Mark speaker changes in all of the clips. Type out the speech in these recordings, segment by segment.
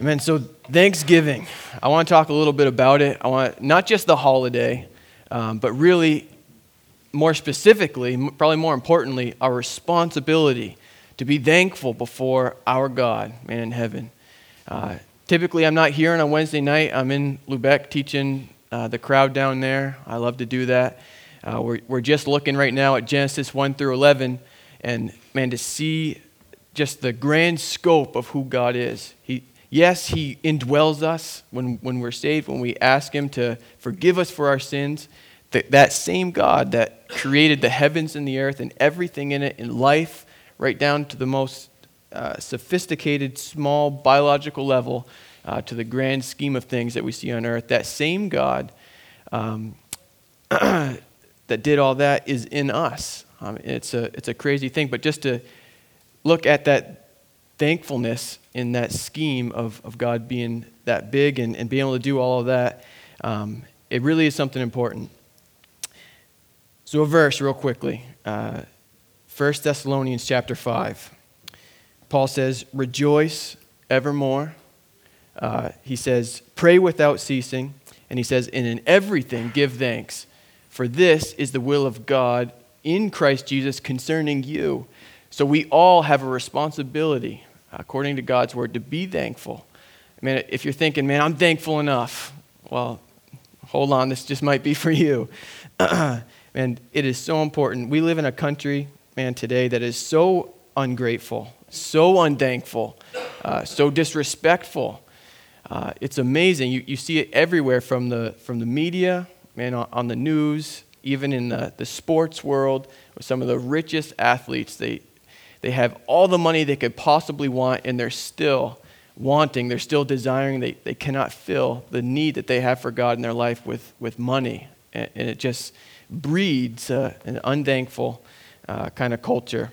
Speaker 1: Amen. So Thanksgiving, I want to talk a little bit about it. I want not just the holiday, but really more specifically, probably more importantly, our responsibility to be thankful before our God, man in heaven. Typically, I'm not here on a Wednesday night. I'm in Lubec teaching the crowd down there. I love to do that. We're just looking right now at Genesis 1 through 11, and man, to see just the grand scope of who God is. Yes, He indwells us when we're saved, when we ask Him to forgive us for our sins. That same God that created the heavens and the earth and everything in it, in life, right down to the most sophisticated, small biological level, to the grand scheme of things that we see on earth, that same God that did all that is in us. It's a crazy thing, but just to look at that thankfulness in that scheme of God being that big and being able to do all of that, it really is something important. So a verse real quickly, 1 Thessalonians chapter 5. Paul says, rejoice evermore. He says, pray without ceasing. And he says, and in everything give thanks, for this is the will of God in Christ Jesus concerning you. So we all have a responsibility, according to God's word, to be thankful. Man, if you're thinking, man, I'm thankful enough, well, hold on, this just might be for you. Man, it is so important. We live in a country, man, today that is so ungrateful, so unthankful, so disrespectful. It's amazing. You see it everywhere from the media, man, on the news, even in the sports world, with some of the richest athletes. They have all the money they could possibly want, and they're still wanting, they're still desiring. They cannot fill the need that they have for God in their life with money. And it just breeds an unthankful kind of culture.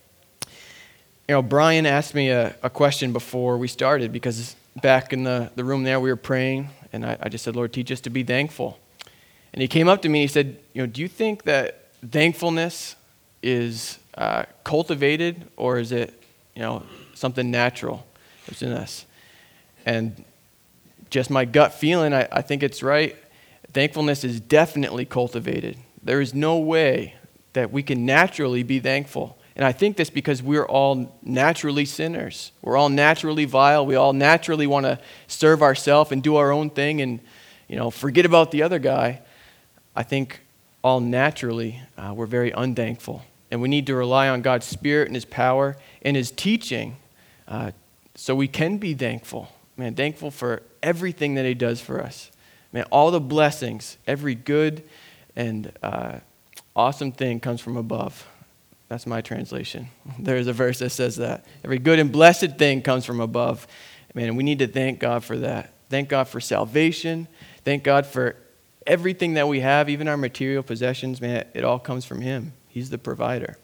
Speaker 1: You know, Brian asked me a question before we started, because back in the room there we were praying, and I just said, Lord, teach us to be thankful. And he came up to me and he said, do you think that thankfulness is cultivated, or is it, something natural that's in us? And just my gut feeling, I think it's right. Thankfulness is definitely cultivated. There is no way that we can naturally be thankful. And I think this because we're all naturally sinners. We're all naturally vile. We all naturally want to serve ourselves and do our own thing and, forget about the other guy. I think all naturally we're very unthankful. And we need to rely on God's Spirit and His power and His teaching so we can be thankful. Man, thankful for everything that He does for us. Man, all the blessings, every good and awesome thing comes from above. That's my translation. There's a verse that says that. Every good and blessed thing comes from above. Man, we need to thank God for that. Thank God for salvation. Thank God for everything that we have, even our material possessions. Man, it all comes from Him. He's the provider.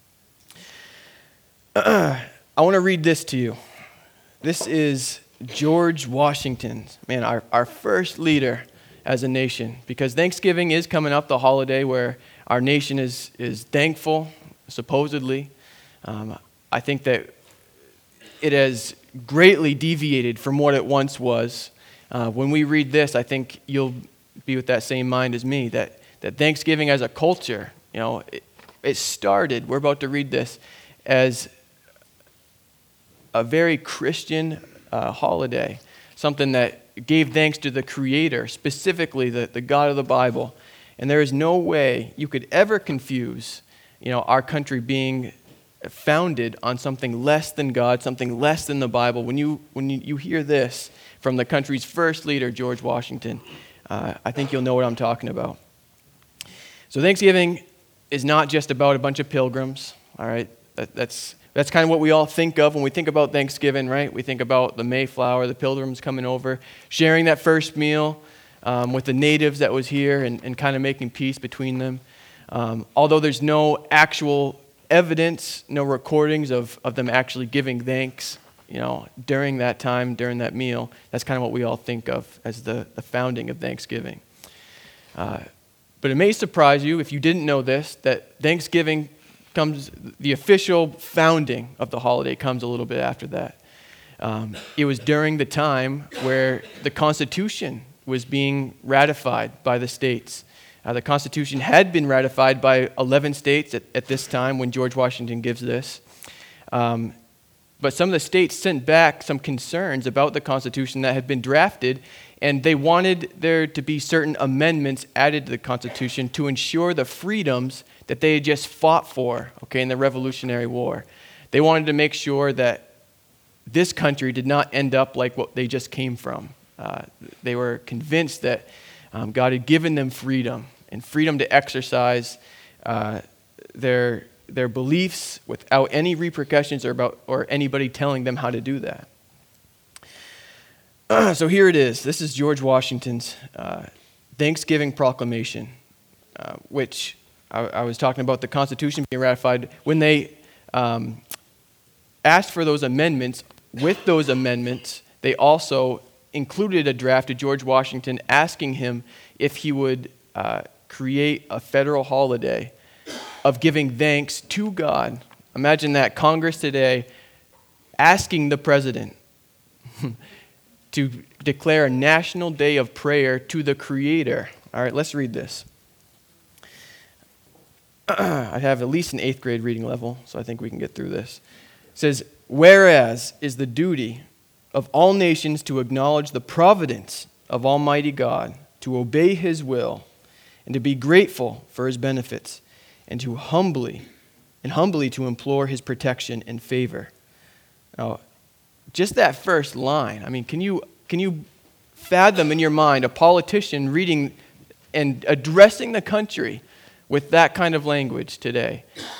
Speaker 1: I want to read this to you. This is George Washington, man, our first leader as a nation, because Thanksgiving is coming up, the holiday where our nation is thankful, supposedly. I think that it has greatly deviated from what it once was. When we read this, I think you'll be with that same mind as me, that Thanksgiving as a culture, it started, we're about to read this, as a very Christian holiday, something that gave thanks to the Creator, specifically the God of the Bible. And there is no way you could ever confuse, our country being founded on something less than God, something less than the Bible. When you hear this from the country's first leader, George Washington, I think you'll know what I'm talking about. So Thanksgiving is not just about a bunch of pilgrims, all right? That's kind of what we all think of when we think about Thanksgiving, right? We think about the Mayflower, the pilgrims coming over, sharing that first meal with the natives that was here and kind of making peace between them. Although there's no actual evidence, no recordings of them actually giving thanks, during that time, during that meal, that's kind of what we all think of as the founding of Thanksgiving. But it may surprise you, if you didn't know this, that Thanksgiving the official founding of the holiday comes a little bit after that. It was during the time where the Constitution was being ratified by the states. The Constitution had been ratified by 11 states at this time when George Washington gives this. But some of the states sent back some concerns about the Constitution that had been drafted, and they wanted there to be certain amendments added to the Constitution to ensure the freedoms that they had just fought for, in the Revolutionary War. They wanted to make sure that this country did not end up like what they just came from. They were convinced that God had given them freedom, and freedom to exercise their beliefs without any repercussions or anybody telling them how to do that. So here it is. This is George Washington's Thanksgiving Proclamation, which I was talking about the Constitution being ratified. When they asked for those amendments, with those amendments, they also included a draft of George Washington asking him if he would create a federal holiday of giving thanks to God. Imagine that, Congress today asking the president to declare a national day of prayer to the Creator. All right, let's read this. I have at least an 8th grade reading level, so I think we can get through this. It says, "Whereas is the duty of all nations to acknowledge the providence of Almighty God, to obey His will, and to be grateful for His benefits, and humbly to implore His protection and favor." Now, just that first line, can you fathom in your mind a politician reading and addressing the country with that kind of language today?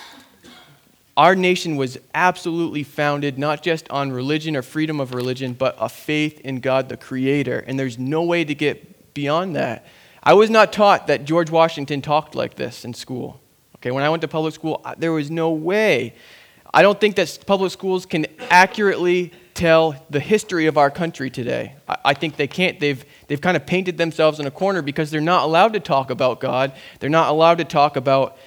Speaker 1: Our nation was absolutely founded not just on religion or freedom of religion, but a faith in God the Creator, and there's no way to get beyond that. I was not taught that George Washington talked like this in school. When I went to public school, there was no way. I don't think that public schools can accurately tell the history of our country today. I think they can't. They've kind of painted themselves in a corner because they're not allowed to talk about God. They're not allowed to talk about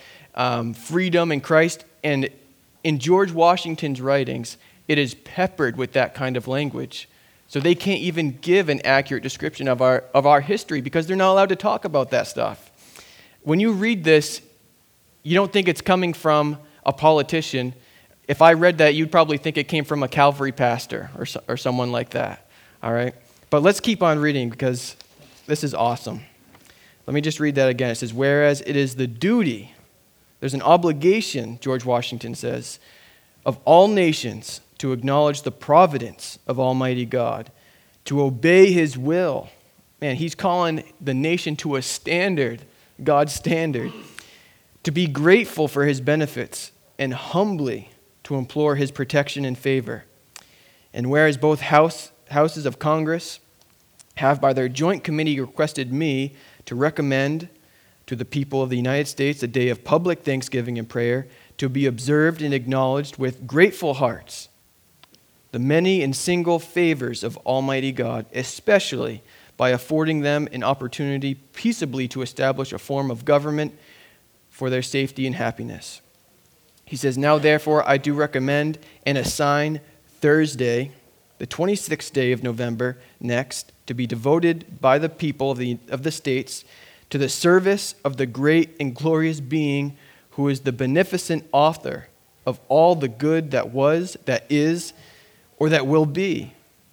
Speaker 1: freedom in Christ. And in George Washington's writings, it is peppered with that kind of language. So they can't even give an accurate description of our history because they're not allowed to talk about that stuff. When you read this, you don't think it's coming from a politician. If I read that, you'd probably think it came from a Calvary pastor or someone like that. All right? But let's keep on reading because this is awesome. Let me just read that again. It says, "Whereas it is the duty," there's an obligation, George Washington says, "of all nations to acknowledge the providence of Almighty God, to obey His will." Man, he's calling the nation to a standard, God's standard. "To be grateful for His benefits, and humbly to implore His protection and favor. And whereas both houses of Congress have by their joint committee requested me to recommend to the people of the United States a day of public thanksgiving and prayer to be observed and acknowledged with grateful hearts, the many and single favors of Almighty God, especially by affording them an opportunity peaceably to establish a form of government for their safety and happiness." He says, "Now therefore I do recommend and assign Thursday, the 26th day of November next, to be devoted by the people of the states to the service of the great and glorious being who is the beneficent author of all the good that was, that is, or that will be."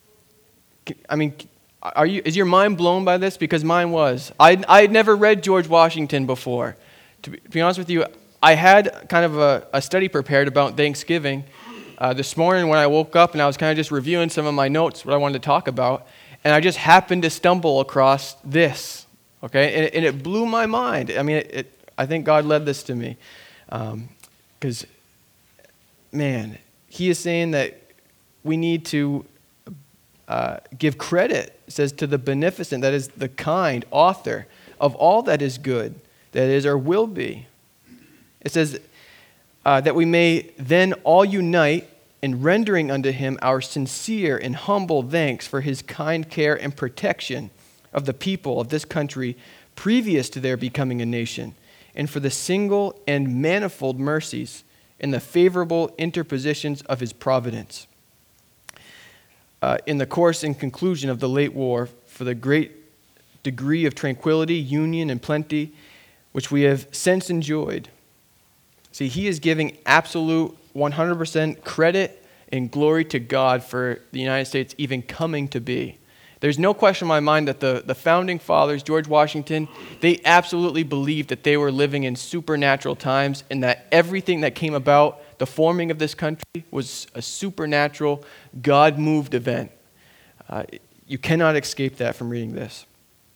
Speaker 1: Is your mind blown by this? Because mine was. I had never read George Washington before. To be honest with you, I had kind of a study prepared about Thanksgiving this morning when I woke up, and I was kind of just reviewing some of my notes, what I wanted to talk about, and I just happened to stumble across this, okay? And it blew my mind. I think God led this to me because, man, He is saying that we need to give credit, it says, to the beneficent, that is the kind author of all that is good, that is or will be. It says that we may then all unite in rendering unto Him our sincere and humble thanks for His kind care and protection of the people of this country previous to their becoming a nation, and for the single and manifold mercies and the favorable interpositions of His providence. in the course and conclusion of the late war for the great degree of tranquility, union, and plenty, which we have since enjoyed. See, he is giving absolute 100% credit and glory to God for the United States even coming to be. There's no question in my mind that the founding fathers, George Washington, they absolutely believed that they were living in supernatural times and that everything that came about, the forming of this country, was a supernatural, God-moved event. You cannot escape that from reading this.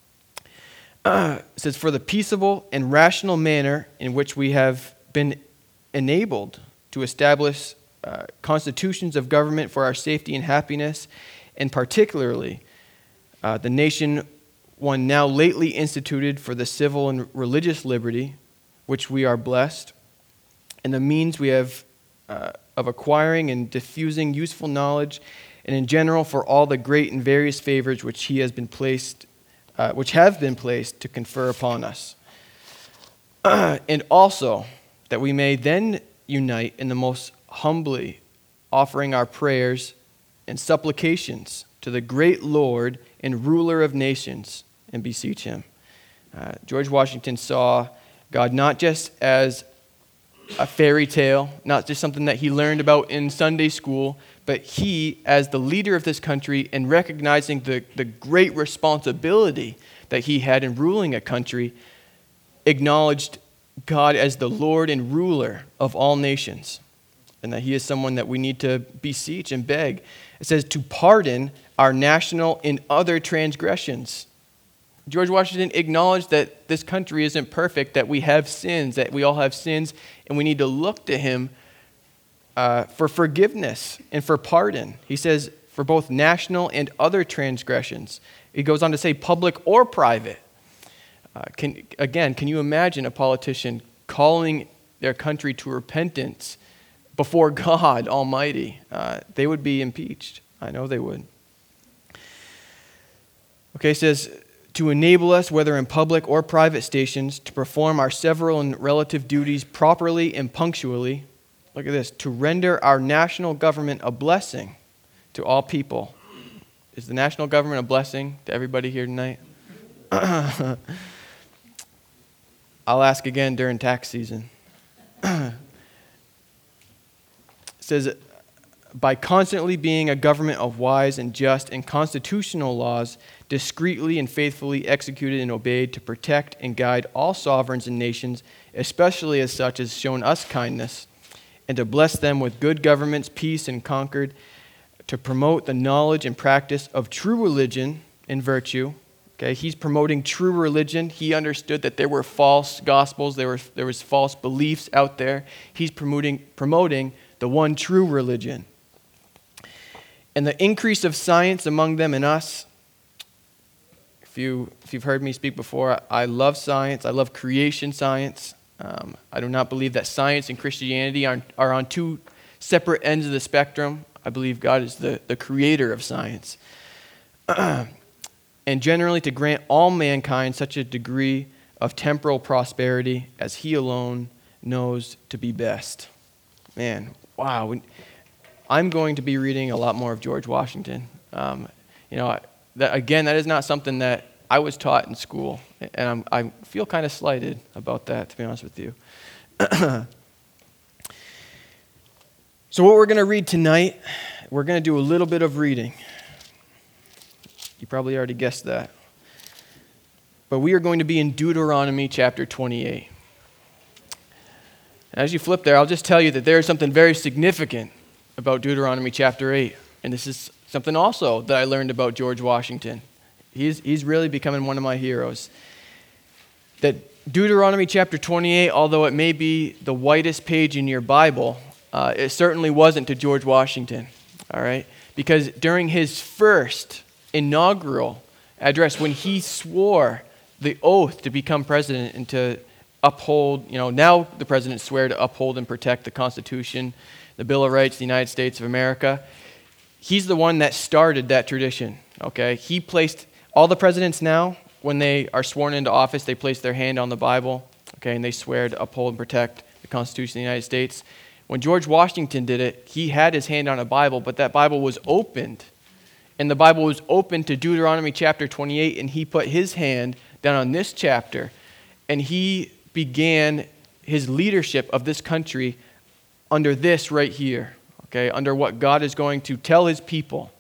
Speaker 1: It says, for the peaceable and rational manner in which we have been enabled to establish constitutions of government for our safety and happiness, and particularly the nation one now lately instituted for the civil and religious liberty, which we are blessed, and the means we have of acquiring and diffusing useful knowledge, and in general for all the great and various favors which which have been placed to confer upon us. And also that we may then unite in the most humbly offering our prayers and supplications to the great Lord and ruler of nations, and beseech him. George Washington saw God not just as a fairy tale, not just something that he learned about in Sunday school, but he, as the leader of this country and recognizing the great responsibility that he had in ruling a country, acknowledged God as the Lord and ruler of all nations, and that he is someone that we need to beseech and beg. It says to pardon our national and other transgressions. George Washington acknowledged that this country isn't perfect, that we have sins, that we all have sins, and we need to look to him for forgiveness and for pardon. He says for both national and other transgressions. He goes on to say public or private. Can you imagine a politician calling their country to repentance before God Almighty? They would be impeached. I know they would. Okay, it says, to enable us, whether in public or private stations, to perform our several and relative duties properly and punctually. Look at this, to render our national government a blessing to all people. Is the national government a blessing to everybody here tonight? I'll ask again during tax season. It says, by constantly being a government of wise and just and constitutional laws, discreetly and faithfully executed and obeyed to protect and guide all sovereigns and nations, especially as such as shown us kindness, and to bless them with good governments, peace, and concord, to promote the knowledge and practice of true religion and virtue. Okay, he's promoting true religion. He understood that there were false gospels, there was false beliefs out there. He's promoting the one true religion. And the increase of science among them and us. If you've heard me speak before, I love science. I love creation science. I do not believe that science and Christianity are on two separate ends of the spectrum. I believe God is the creator of science. And generally to grant all mankind such a degree of temporal prosperity as he alone knows to be best. Man, wow. I'm going to be reading a lot more of George Washington. That is not something that I was taught in school, and I feel kind of slighted about that, to be honest with you. So what we're going to read tonight, we're going to do a little bit of reading. You probably already guessed that. But we are going to be in Deuteronomy chapter 28. As you flip there, I'll just tell you that there is something very significant about Deuteronomy chapter 8. And this is something also that I learned about George Washington. He's really becoming one of my heroes. That Deuteronomy chapter 28, although it may be the whitest page in your Bible, it certainly wasn't to George Washington. All right? Because during his first inaugural address, when he swore the oath to become president and to uphold, now the presidents swear to uphold and protect the Constitution, the Bill of Rights of the United States of America. He's the one that started that tradition, okay? He placed, all the presidents now, when they are sworn into office, they place their hand on the Bible, okay, and they swear to uphold and protect the Constitution of the United States. When George Washington did it, he had his hand on a Bible, but that Bible was opened, and the Bible was open to Deuteronomy chapter 28, and he put his hand down on this chapter, and he began his leadership of this country under this right here, okay, under what God is going to tell his people.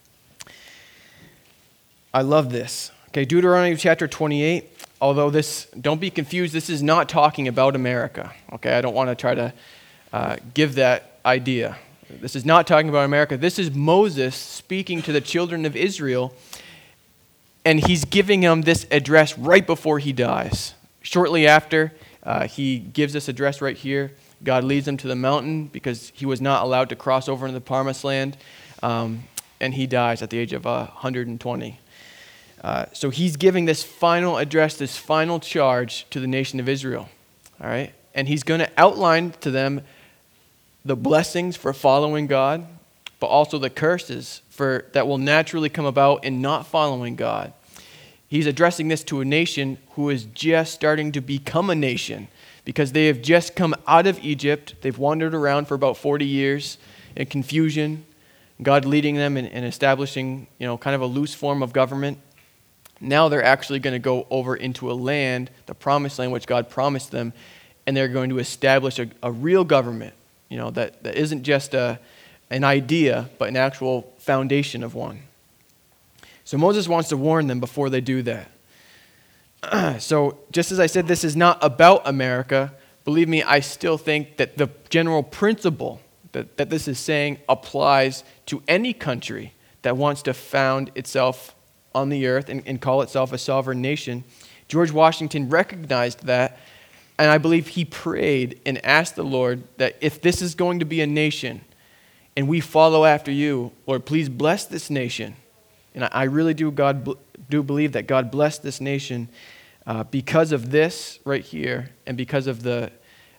Speaker 1: I love this. Okay, Deuteronomy chapter 28, although don't be confused, this is not talking about America, okay? I don't want to try to give that idea. This is not talking about America. This is Moses speaking to the children of Israel, and he's giving them this address right before he dies. Shortly after, he gives this address right here. God leads him to the mountain because he was not allowed to cross over into the Promised Land, and he dies at the age of 120. So he's giving this final address, this final charge to the nation of Israel, all right? And he's going to outline to them the blessings for following God, but also the curses that will naturally come about in not following God. He's addressing this to a nation who is just starting to become a nation because they have just come out of Egypt. They've wandered around for about 40 years in confusion, God leading them and establishing, kind of a loose form of government. Now they're actually going to go over into a land, the promised land, which God promised them, and they're going to establish a real government, that isn't just an idea, but an actual foundation of one. So Moses wants to warn them before they do that. So just as I said, this is not about America. Believe me, I still think that the general principle that this is saying applies to any country that wants to found itself on the earth and call itself a sovereign nation. George Washington recognized that, and I believe he prayed and asked the Lord that if this is going to be a nation and we follow after you, Lord, please bless this nation. And I really do believe that God blessed this nation because of this right here and because of the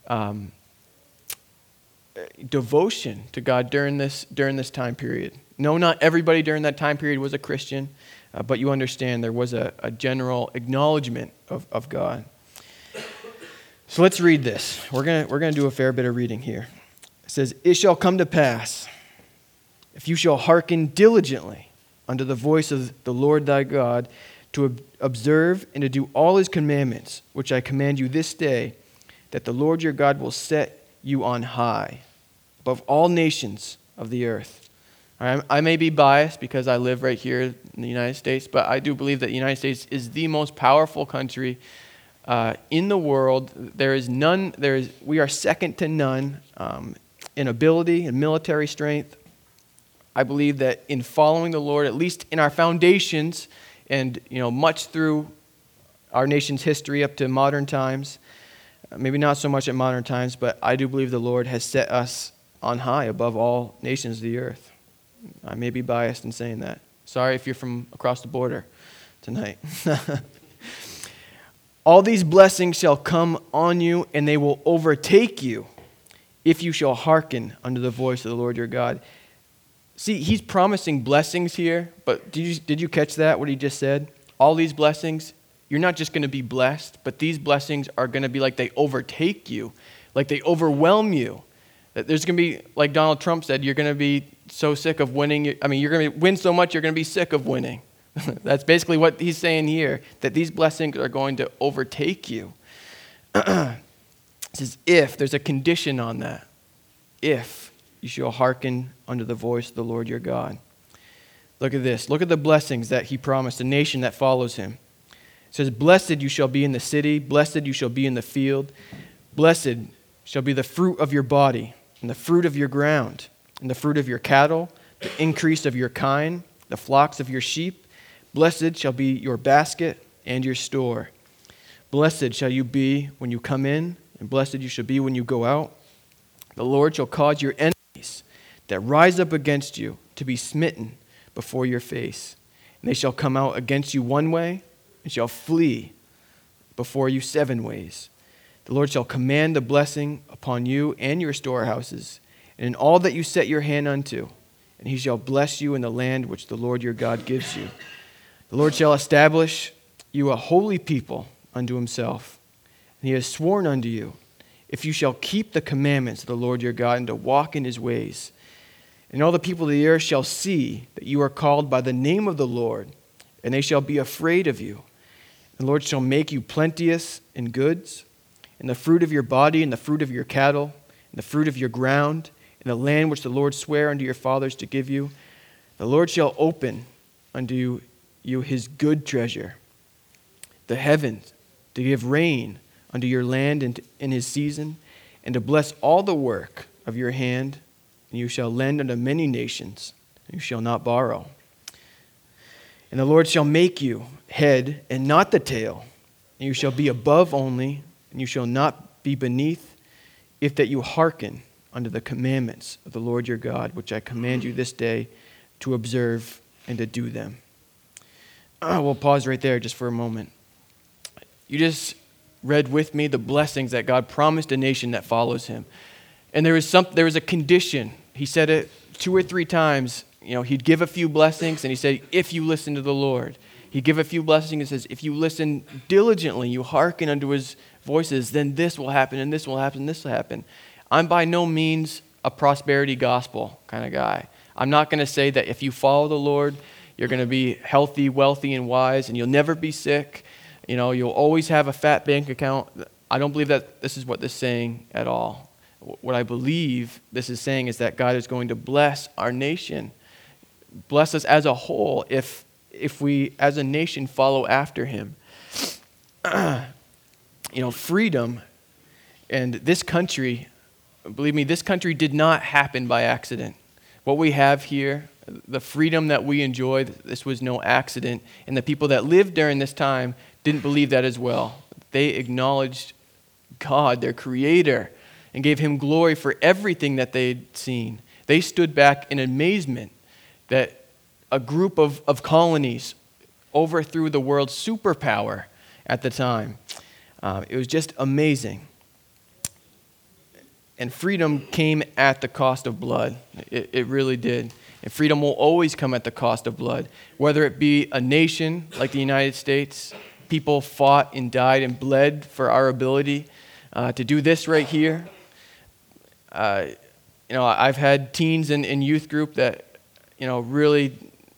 Speaker 1: devotion to God during this time period. No, not everybody during that time period was a Christian, but you understand there was a general acknowledgement of God. So let's read this. We're gonna do a fair bit of reading here. It says, "It shall come to pass, if you shall hearken diligently unto the voice of the Lord thy God, to observe and to do all his commandments, which I command you this day, that the Lord your God will set you on high above all nations of the earth." I may be biased because I live right here in the United States, but I do believe that the United States is the most powerful country in the world. We are second to none in ability and military strength. I believe that in following the Lord, at least in our foundations, and much through our nation's history up to modern times, maybe not so much at modern times, but I do believe the Lord has set us on high above all nations of the earth. I may be biased in saying that. Sorry if you're from across the border tonight. "All these blessings shall come on you, and they will overtake you, if you shall hearken unto the voice of the Lord your God." See, he's promising blessings here, but did you catch that, what he just said? All these blessings, you're not just going to be blessed, but these blessings are going to be like they overtake you, like they overwhelm you. That there's going to be, like Donald Trump said, you're going to be so sick of winning. You're going to win so much, you're going to be sick of winning. That's basically what he's saying here, that these blessings are going to overtake you. It says, if, there's a condition on that. If you shall hearken unto the voice of the Lord your God. Look at this. Look at the blessings that he promised, a nation that follows him. It says, "Blessed you shall be in the city, blessed you shall be in the field. Blessed shall be the fruit of your body, and the fruit of your ground, and the fruit of your cattle, the increase of your kine, the flocks of your sheep. Blessed shall be your basket and your store. Blessed shall you be when you come in, and blessed you shall be when you go out. The Lord shall cause your enemies that rise up against you to be smitten before your face. And they shall come out against you one way, and shall flee before you 7 ways. The Lord shall command the blessing upon you and your storehouses, and in all that you set your hand unto, and he shall bless you in the land which the Lord your God gives you. The Lord shall establish you a holy people unto himself, and he has sworn unto you, if you shall keep the commandments of the Lord your God, and to walk in his ways, And all the people of the earth shall see that you are called by the name of the Lord, and they shall be afraid of you. The Lord shall make you plenteous in goods, in the fruit of your body, and the fruit of your cattle, and the fruit of your ground, in the land which the Lord sware unto your fathers to give you. The Lord shall open unto you his good treasure, the heavens, to give rain unto your land in his season, and to bless all the work of your hand. And you shall lend unto many nations, and you shall not borrow. And the Lord shall make you head and not the tail, and you shall be above only, and you shall not be beneath, if that you hearken unto the commandments of the Lord your God, which I command you this day to observe and to do them. We'll pause right there just for a moment. You just read with me the blessings that God promised a nation that follows him. And there was a condition. He said it 2 or 3 times. He'd give a few blessings, and he said, if you listen to the Lord. He'd give a few blessings and says, if you listen diligently, you hearken unto his voices, then this will happen, and this will happen, and this will happen. I'm by no means a prosperity gospel kind of guy. I'm not going to say that if you follow the Lord, you're going to be healthy, wealthy, and wise, and you'll never be sick. You'll always have a fat bank account. I don't believe that this is what this is saying at all. What I believe this is saying is that God is going to bless our nation, bless us as a whole if we as a nation follow after him. Freedom and this country, believe me, this country did not happen by accident. What we have here, the freedom that we enjoy, this was no accident. And the people that lived during this time didn't believe that as well. They acknowledged God, their creator, and gave him glory for everything that they'd seen. They stood back in amazement that a group of colonies overthrew the world's superpower at the time. It was just amazing. And freedom came at the cost of blood. It really did. And freedom will always come at the cost of blood. Whether it be a nation like the United States, people fought and died and bled for our ability to do this right here. I've had teens in youth group that, really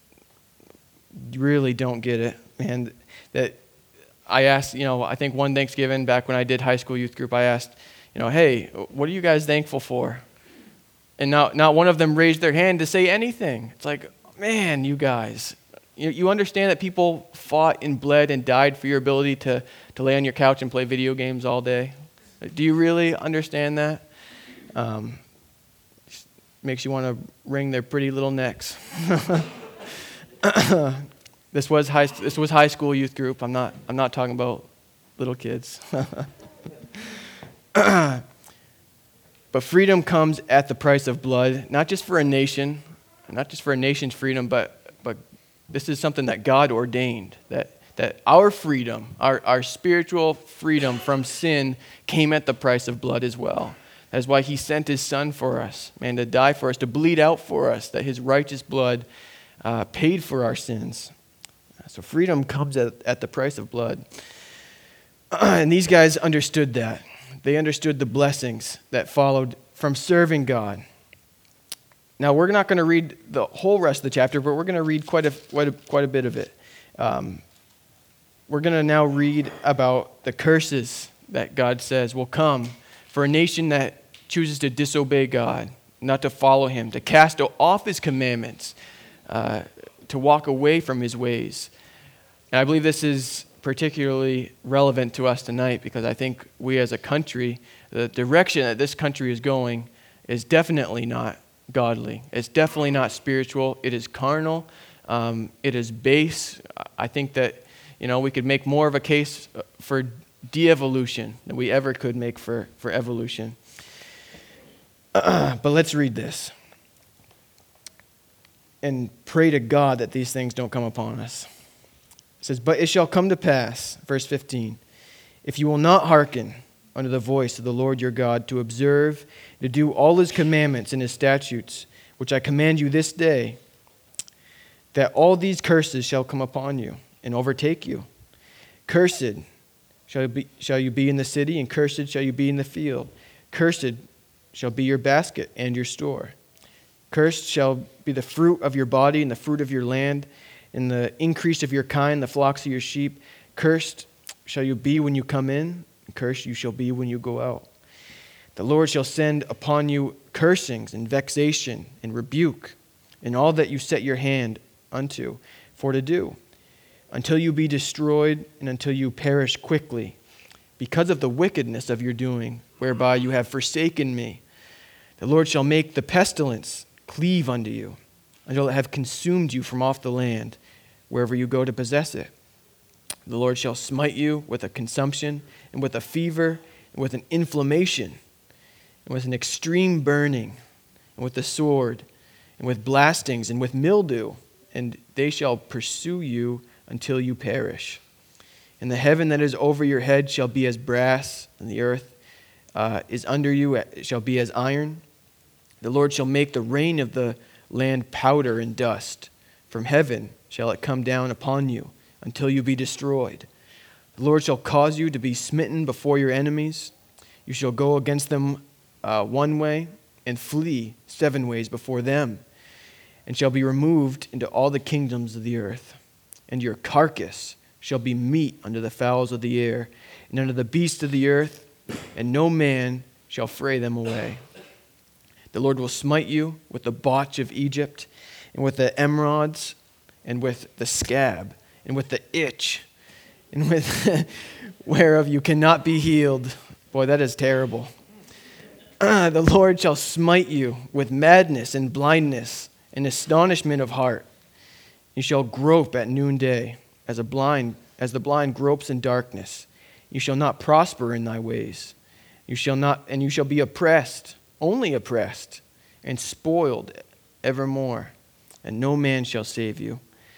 Speaker 1: don't get it, man. That I asked, I think one Thanksgiving back when I did high school youth group, I asked, hey, what are you guys thankful for? And not one of them raised their hand to say anything. It's like, man, you guys, you understand that people fought and bled and died for your ability to lay on your couch and play video games all day? Do you really understand that? Makes you want to wring their pretty little necks. This was high school youth group. I'm not talking about little kids. But freedom comes at the price of blood, not just for a nation, not just for a nation's freedom, but this is something that God ordained, that our freedom, our spiritual freedom from sin came at the price of blood as well. That's why he sent his son for us, man, to die for us, to bleed out for us, that his righteous blood paid for our sins. So freedom comes at the price of blood. And these guys understood that. They understood the blessings that followed from serving God. Now, we're not going to read the whole rest of the chapter, but we're going to read quite a bit of it. We're going to now read about the curses that God says will come for a nation that chooses to disobey God, not to follow him, to cast off his commandments, to walk away from his ways. And I believe this is particularly relevant to us tonight because I think we as a country, the direction that this country is going is definitely not godly. It's definitely not spiritual. It is carnal. It is base. I think that, we could make more of a case for de-evolution than we ever could make for evolution. But let's read this and pray to God that these things don't come upon us. It says, but it shall come to pass, verse 15, if you will not hearken unto the voice of the Lord your God to observe, to do all his commandments and his statutes, which I command you this day, that all these curses shall come upon you and overtake you. Cursed shall you be in the city, and cursed shall you be in the field. Cursed shall be your basket and your store. Cursed shall be the fruit of your body and the fruit of your land, and the increase of your kind, the flocks of your sheep. Cursed shall you be when you come in, and cursed you shall be when you go out. The Lord shall send upon you cursings and vexation and rebuke in all that you set your hand unto for to do, until you be destroyed and until you perish quickly, because of the wickedness of your doing, whereby you have forsaken me. The Lord shall make the pestilence cleave unto you, until it have consumed you from off the land, wherever you go to possess it. The Lord shall smite you with a consumption, and with a fever, and with an inflammation, and with an extreme burning, and with the sword, and with blastings, and with mildew, and they shall pursue you until you perish. And the heaven that is over your head shall be as brass, and the earth is under you it shall be as iron. The Lord shall make the rain of the land powder and dust. From heaven shall it come down upon you until you be destroyed. The Lord shall cause you to be smitten before your enemies. You shall go against them one way and flee 7 ways before them, and shall be removed into all the kingdoms of the earth. And your carcass shall be meat unto the fowls of the air and unto the beasts of the earth, and no man shall fray them away. The Lord will smite you with the botch of Egypt, and with the emerods, and with the scab, and with the itch, and with whereof you cannot be healed. Boy, that is terrible. The Lord shall smite you with madness and blindness and astonishment of heart. You shall grope at noonday, as the blind gropes in darkness. You shall not prosper in thy ways. You shall be oppressed, only oppressed, and spoiled evermore, and no man shall save you.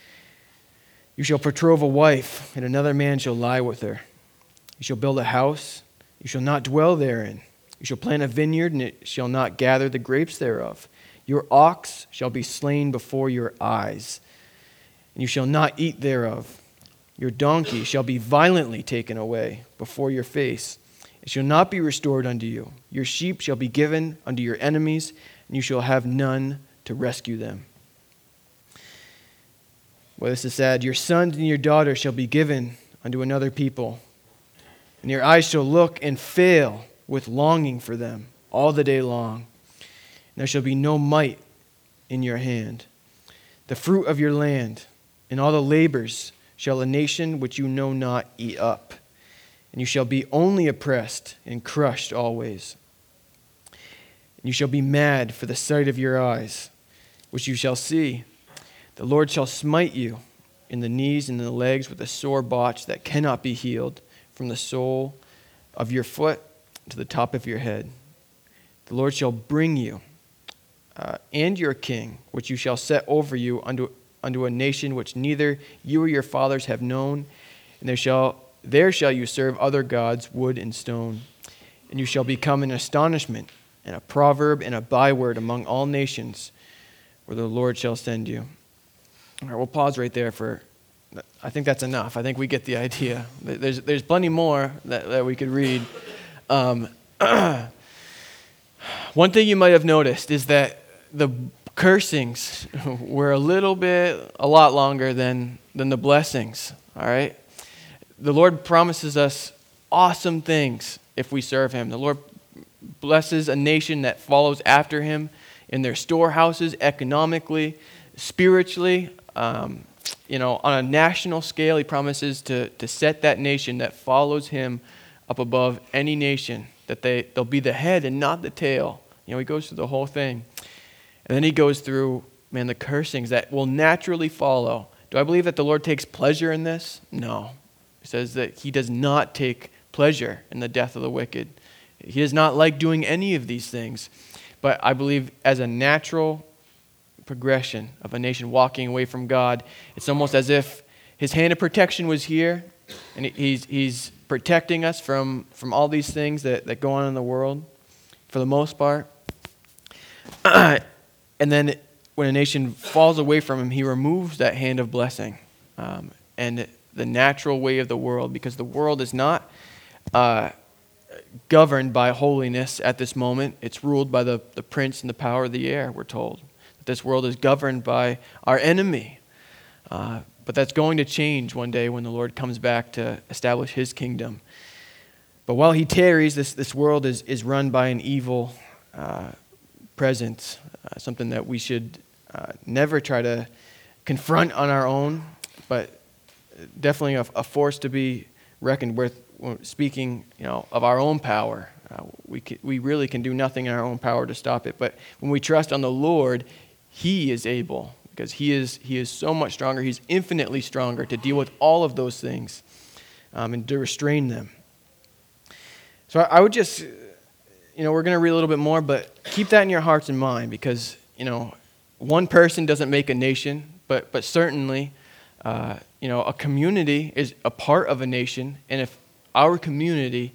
Speaker 1: You shall betroth a wife, and another man shall lie with her. You shall build a house, you shall not dwell therein. You shall plant a vineyard, and it shall not gather the grapes thereof. Your ox shall be slain before your eyes, and you shall not eat thereof. Your donkey shall be violently taken away before your face. It shall not be restored unto you. Your sheep shall be given unto your enemies, and you shall have none to rescue them. Well, this is sad. Your sons and your daughters shall be given unto another people, and your eyes shall look and fail with longing for them all the day long. And there shall be no might in your hand. The fruit of your land and all the labors shall a nation which you know not eat up. And you shall be only oppressed and crushed always. And you shall be mad for the sight of your eyes, which you shall see. The Lord shall smite you in the knees and in the legs with a sore botch that cannot be healed, from the sole of your foot to the top of your head. The Lord shall bring you and your king, which you shall set over you, unto a nation which neither you or your fathers have known, and there shall you serve other gods, wood and stone. And you shall become an astonishment and a proverb and a byword among all nations, where the Lord shall send you. All right, we'll pause right there I think that's enough. I think we get the idea. There's plenty more that we could read. One thing you might have noticed is that the cursings were a lot longer than the blessings. All right? The Lord promises us awesome things if we serve him. The Lord blesses a nation that follows after him in their storehouses, economically, spiritually. On a national scale, he promises to set that nation that follows him up above any nation, that they'll be the head and not the tail. He goes through the whole thing. And then he goes through, the cursings that will naturally follow. Do I believe that the Lord takes pleasure in this? No. He says that he does not take pleasure in the death of the wicked. He does not like doing any of these things. But I believe as a natural progression of a nation walking away from God, it's almost as if his hand of protection was here, and he's protecting us from all these things that go on in the world, for the most part. And then when a nation falls away from him, he removes that hand of blessing and the natural way of the world, because the world is not governed by holiness at this moment. It's ruled by the prince and the power of the air, we're told. This world is governed by our enemy. But that's going to change one day when the Lord comes back to establish his kingdom. But while he tarries, this world is run by an evil presence, something that we should never try to confront on our own, but definitely a force to be reckoned with. Speaking, of our own power, we really can do nothing in our own power to stop it. But when we trust on the Lord, he is able, because he is so much stronger. He's infinitely stronger to deal with all of those things and to restrain them. So I would just, we're going to read a little bit more, but keep that in your hearts and mind, because, one person doesn't make a nation, but certainly, a community is a part of a nation. And if our community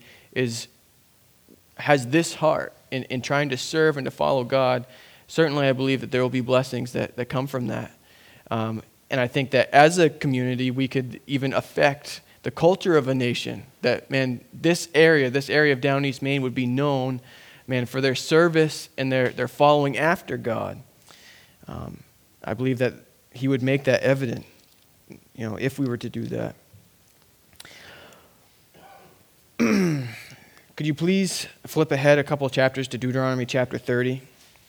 Speaker 1: has this heart in trying to serve and to follow God, certainly I believe that there will be blessings that come from that. And I think that as a community, we could even affect the culture of a nation. That, man, this area of Down East Maine would be known, man, for their service and their following after God. I believe that he would make that evident, if we were to do that. Could you please flip ahead a couple of chapters to Deuteronomy chapter 30?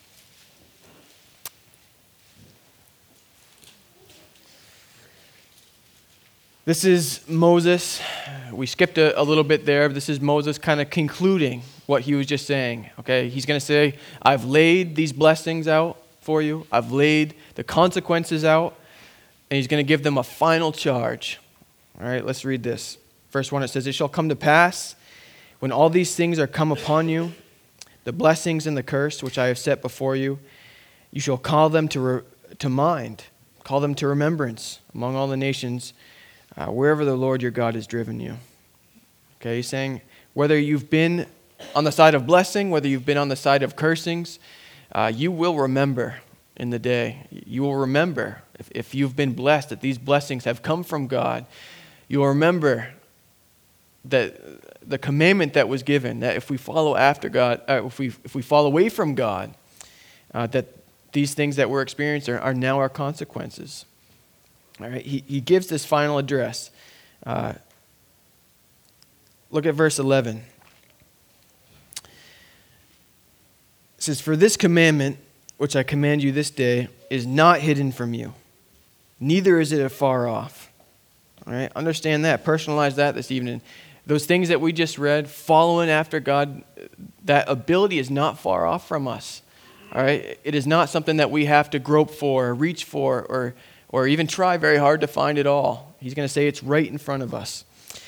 Speaker 1: This is Moses. We skipped a little bit there, but this is Moses kind of concluding what he was just saying. Okay, he's going to say, I've laid these blessings out for you. I've laid the consequences out, and he's going to give them a final charge. All right, let's read this. Verse 1, it says, it shall come to pass, when all these things are come upon you, the blessings and the curse which I have set before you, you shall call them to mind, call them to remembrance among all the nations, wherever the Lord your God has driven you. Okay, he's saying, whether you've been on the side of blessing, whether you've been on the side of cursings, you will remember in the day. You will remember, if you've been blessed, that these blessings have come from God. You will remember that the commandment that was given, that if we follow after God, if we fall away from God, that these things that we're experiencing are now our consequences. All right, he gives this final address. Look at verse 11. It says, for this commandment, which I command you this day, is not hidden from you, neither is it afar off. All right, understand that. Personalize that this evening. Those things that we just read, following after God, that ability is not far off from us. All right, it is not something that we have to grope for, or reach for, or even try very hard to find it all. He's going to say it's right in front of us.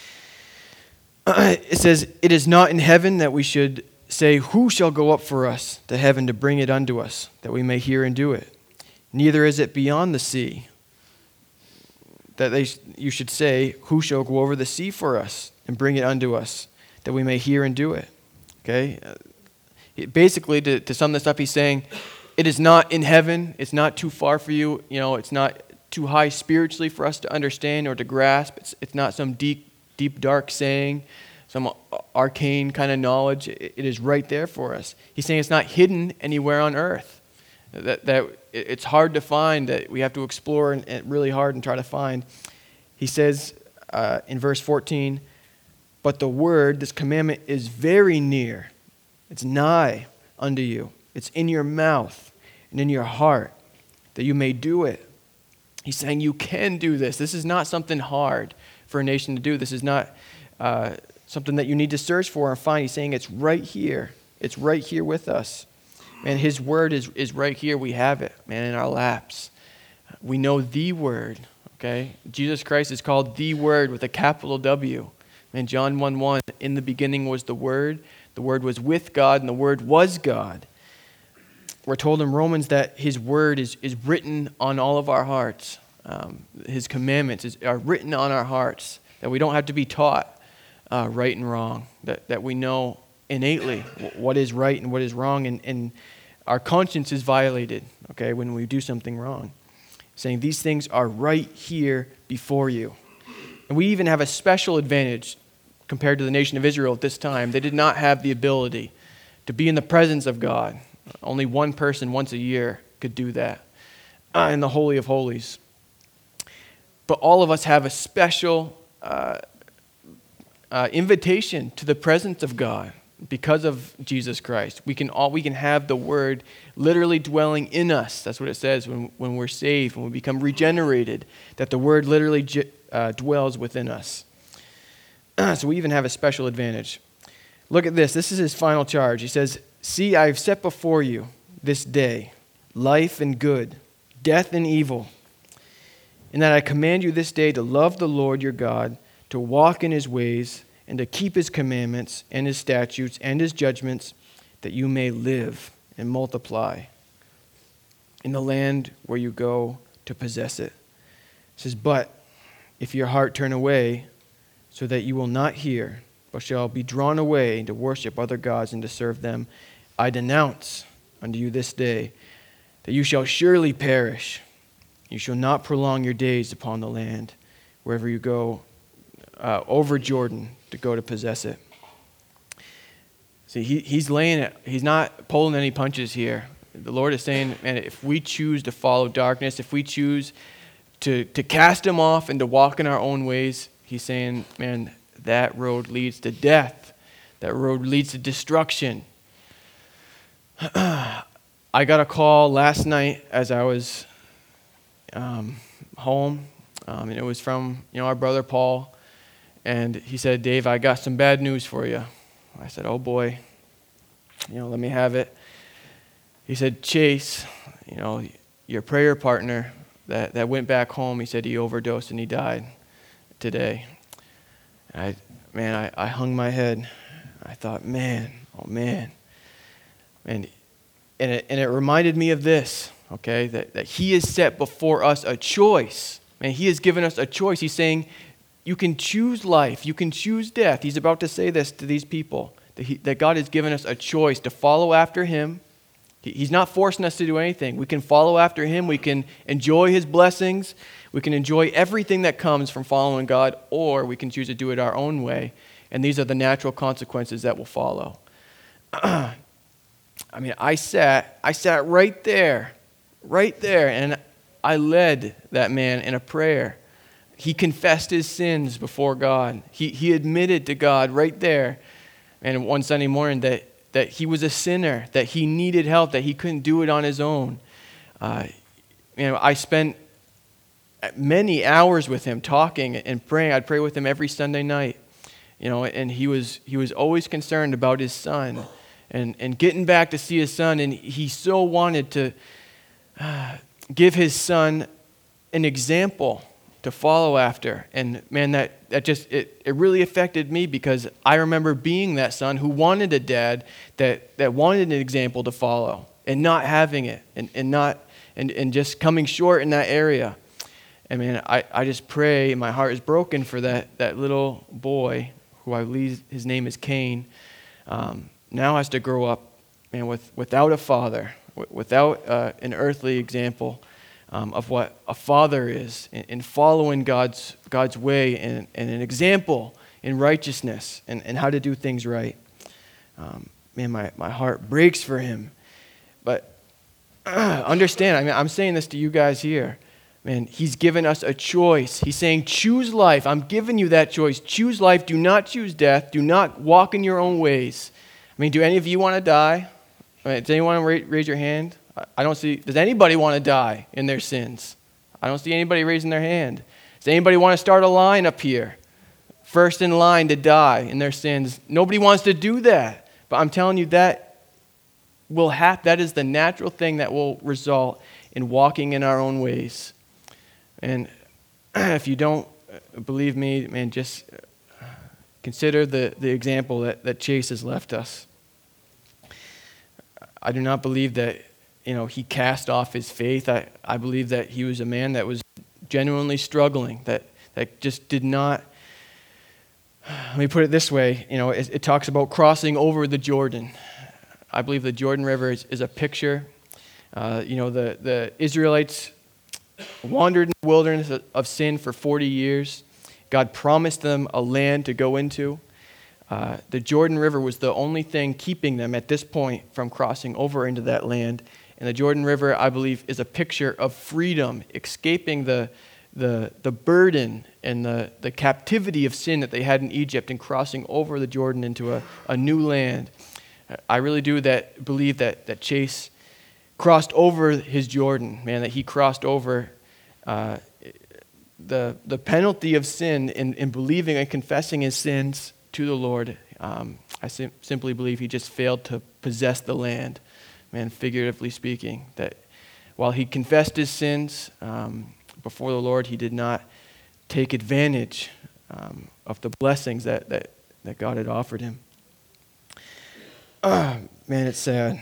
Speaker 1: It says, it is not in heaven that we should say, who shall go up for us to heaven to bring it unto us, that we may hear and do it? Neither is it beyond the sea, that you should say, who shall go over the sea for us and bring it unto us, that we may hear and do it? Okay? Basically, to sum this up, he's saying, it is not in heaven, it's not too far for you, it's not too high spiritually for us to understand or to grasp. It's not some deep, dark saying, some arcane kind of knowledge. It is right there for us. He's saying it's not hidden anywhere on earth. That it's hard to find, that we have to explore and really hard and try to find. He says in verse 14, but the word, this commandment, is very near. It's nigh unto you. It's in your mouth and in your heart, that you may do it. He's saying you can do this. This is not something hard for a nation to do. This is not something that you need to search for and find. He's saying it's right here. It's right here with us. Man, his word is right here. We have it, man, in our laps. We know the word, okay? Jesus Christ is called the word with a capital W. Man, John 1:1, in the beginning was the word was with God, and the word was God. We're told in Romans that his word is written on all of our hearts. His commandments are written on our hearts, that we don't have to be taught right and wrong, that we know innately what is right and what is wrong, and our conscience is violated, okay, when we do something wrong. Saying these things are right here before you. And we even have a special advantage compared to the nation of Israel at this time. They did not have the ability to be in the presence of God. Only one person once a year could do that in the Holy of Holies. But all of us have a special invitation to the presence of God because of Jesus Christ. We can have the Word literally dwelling in us. That's what it says when we're saved, when we become regenerated, that the Word literally dwells within us. So we even have a special advantage. Look at this. This is his final charge. He says, "See, I have set before you this day life and good, death and evil, and that I command you this day to love the Lord your God, to walk in his ways, and to keep his commandments and his statutes and his judgments, that you may live and multiply in the land where you go to possess it." It says, "But if your heart turn away, so that you will not hear, but shall be drawn away to worship other gods and to serve them, I denounce unto you this day that you shall surely perish. You shall not prolong your days upon the land wherever you go over Jordan to go to possess it." See, he's laying it. He's not pulling any punches here. The Lord is saying, man, if we choose to follow darkness, if we choose to cast him off and to walk in our own ways, he's saying, man, that road leads to death. That road leads to destruction. I got a call last night as I was home, and it was from our brother Paul, and he said, "Dave, I got some bad news for you." I said, "Oh boy, let me have it." He said, "Chase, your prayer partner that went back home, he said he overdosed and he died today." I hung my head. I thought, man, oh man. And it reminded me of this, okay, that he has set before us a choice. Man, he has given us a choice. He's saying, you can choose life, you can choose death. He's about to say this to these people, that God has given us a choice to follow after him. He's not forcing us to do anything. We can follow after him. We can enjoy his blessings. We can enjoy everything that comes from following God, or we can choose to do it our own way. And these are the natural consequences that will follow. I sat right there, and I led that man in a prayer. He confessed his sins before God. He admitted to God right there. And one Sunday morning that he was a sinner, that he needed help, that he couldn't do it on his own. I spent many hours with him talking and praying. I'd pray with him every Sunday night. And he was always concerned about his son and getting back to see his son. And he so wanted to give his son an example to follow after. And man, that just it really affected me, because I remember being that son who wanted a dad that wanted an example to follow and not having it and just coming short in that area. And man, I just pray, my heart is broken for that little boy who I believe his name is Cain, now has to grow up, man, without a father, without an earthly example of what a father is in following God's way and an example in righteousness and how to do things right. Man, my heart breaks for him. But understand, I'm saying this to you guys here. Man, he's given us a choice. He's saying, choose life. I'm giving you that choice. Choose life. Do not choose death. Do not walk in your own ways. Do any of you want to die? Does anyone raise your hand? I don't see. Does anybody want to die in their sins? I don't see anybody raising their hand. Does anybody want to start a line up here? First in line to die in their sins. Nobody wants to do that. But I'm telling you, that is the natural thing that will result in walking in our own ways. And if you don't believe me, man, just consider the example that Chase has left us. I do not believe that, he cast off his faith. I believe that he was a man that was genuinely struggling, that just did not. Let me put it this way. It talks about crossing over the Jordan. I believe the Jordan River is a picture. The Israelites wandered in the wilderness of sin for 40 years. God promised them a land to go into. The Jordan River was the only thing keeping them at this point from crossing over into that land. And the Jordan River, I believe, is a picture of freedom, escaping the burden and the captivity of sin that they had in Egypt and crossing over the Jordan into a new land. I really do believe that Chase crossed over his Jordan, man, that he crossed over the penalty of sin in believing and confessing his sins to the Lord. I simply believe he just failed to possess the land, man, figuratively speaking, that while he confessed his sins before the Lord, he did not take advantage of the blessings that God had offered him. Man, it's sad.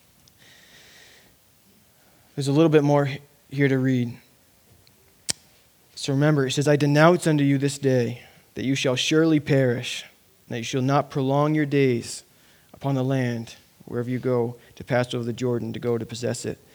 Speaker 1: There's a little bit more here to read. So remember, it says, I denounce unto you this day that you shall surely perish, and that you shall not prolong your days upon the land wherever you go to pass over the Jordan to go to possess it.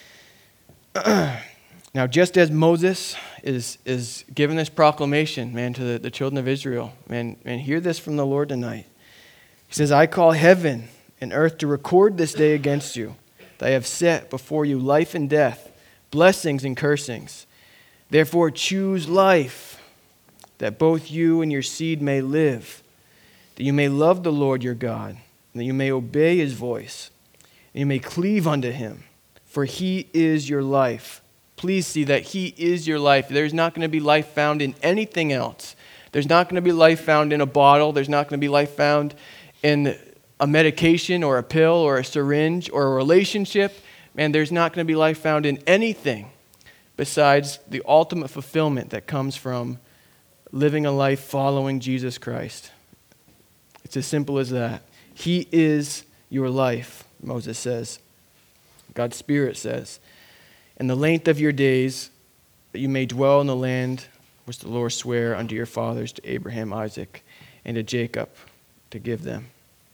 Speaker 1: Now, just as Moses is giving this proclamation, man, to the children of Israel, man, hear this from the Lord tonight. He says, I call heaven and earth to record this day against you, that I have set before you life and death, blessings and cursings. Therefore choose life, that both you and your seed may live, that you may love the Lord your God, and that you may obey his voice, and you may cleave unto him, for he is your life. Please see that he is your life. There's not going to be life found in anything else. There's not going to be life found in a bottle. There's not going to be life found in a medication or a pill or a syringe or a relationship. Man, there's not going to be life found in anything besides the ultimate fulfillment that comes from living a life following Jesus Christ. It's as simple as that. He is your life, Moses says. God's Spirit says. And the length of your days, that you may dwell in the land which the Lord sware unto your fathers, to Abraham, Isaac, and to Jacob, to give them.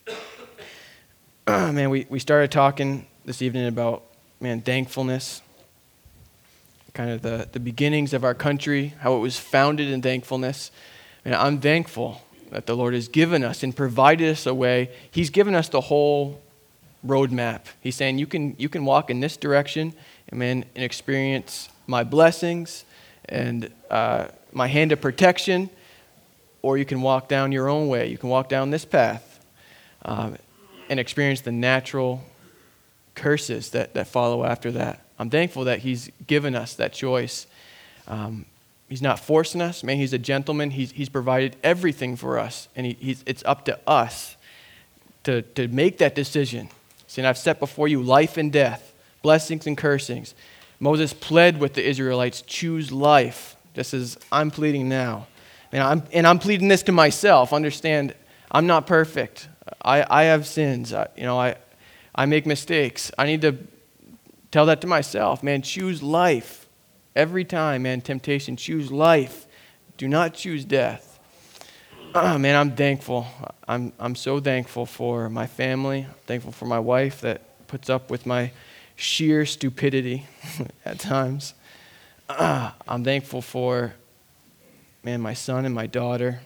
Speaker 1: Man, we started talking this evening about, man, thankfulness. Kind of the beginnings of our country, how it was founded in thankfulness. And I'm thankful that the Lord has given us and provided us a way. He's given us the whole roadmap. He's saying you can walk in this direction and experience my blessings and my hand of protection, or you can walk down your own way. You can walk down this path and experience the natural curses that follow after that. I'm thankful that he's given us that choice. He's not forcing us. Man, he's a gentleman. He's provided everything for us, and it's up to us to make that decision. See, and I've set before you life and death, blessings and cursings. Moses pled with the Israelites, choose life, just as I'm pleading now. And I'm pleading this to myself. Understand, I'm not perfect. I have sins. I make mistakes. I need to tell that to myself. Man, choose life. Every time, man, temptation, choose life. Do not choose death. Man, I'm thankful. I'm so thankful for my family. I'm thankful for my wife that puts up with my sheer stupidity at times. I'm thankful for, man, my son and my daughter.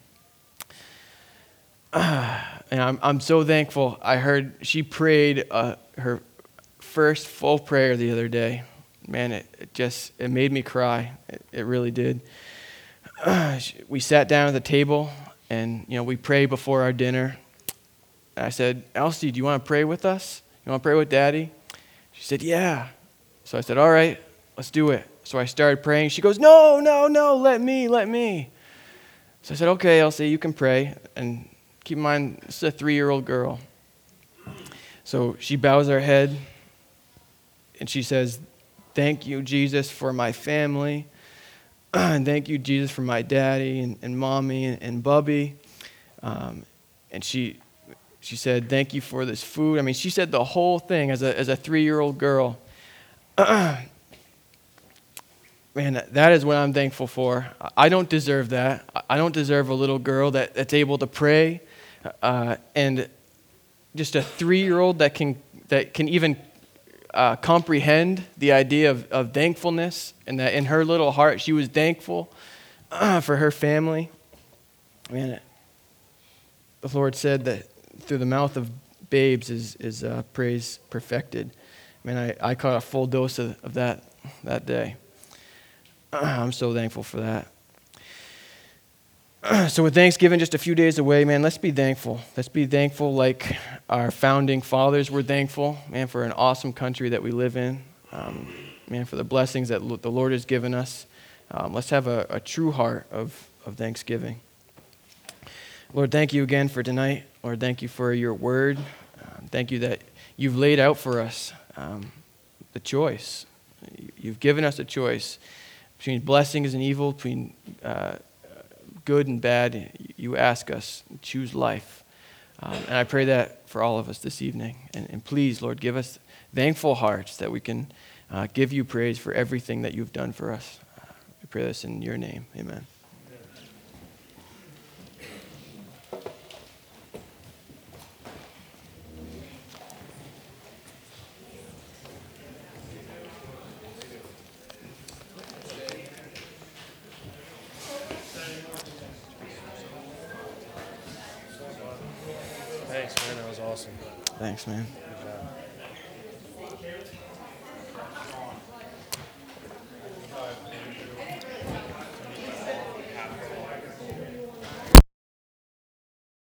Speaker 1: And I'm so thankful. I heard she prayed her first full prayer the other day. Man, it made me cry. It really did. We sat down at the table, and we prayed before our dinner. And I said, Elsie, do you want to pray with us? You want to pray with Daddy? She said, yeah. So I said, all right, let's do it. So I started praying. She goes, no, let me. So I said, okay, Elsie, you can pray. And keep in mind, this is a 3-year-old girl. So she bows her head, and she says, thank you, Jesus, for my family. And thank you, Jesus, for my daddy and mommy and Bubby. And she said, thank you for this food. I mean, she said the whole thing as a 3-year-old girl. Man, that is what I'm thankful for. I don't deserve that. I don't deserve a little girl that's able to pray. And just a 3-year-old that can even comprehend the idea of thankfulness, and that in her little heart she was thankful for her family. Man, the Lord said that through the mouth of babes is praise perfected. Man, I caught a full dose of that day. I'm so thankful for that. So with Thanksgiving just a few days away, man, let's be thankful. Let's be thankful like our founding fathers were thankful, man, for an awesome country that we live in, man, for the blessings that the Lord has given us. Let's have a true heart of thanksgiving. Lord, thank you again for tonight. Lord, thank you for your word. Thank you that you've laid out for us the choice. You've given us a choice between blessings and evil, between good and bad. You ask us, choose life. And I pray that for all of us this evening. And please, Lord, give us thankful hearts that we can give you praise for everything that you've done for us. I pray this in your name. Amen.
Speaker 2: Thanks, man. That was awesome.
Speaker 1: Thanks, man.
Speaker 2: Good job.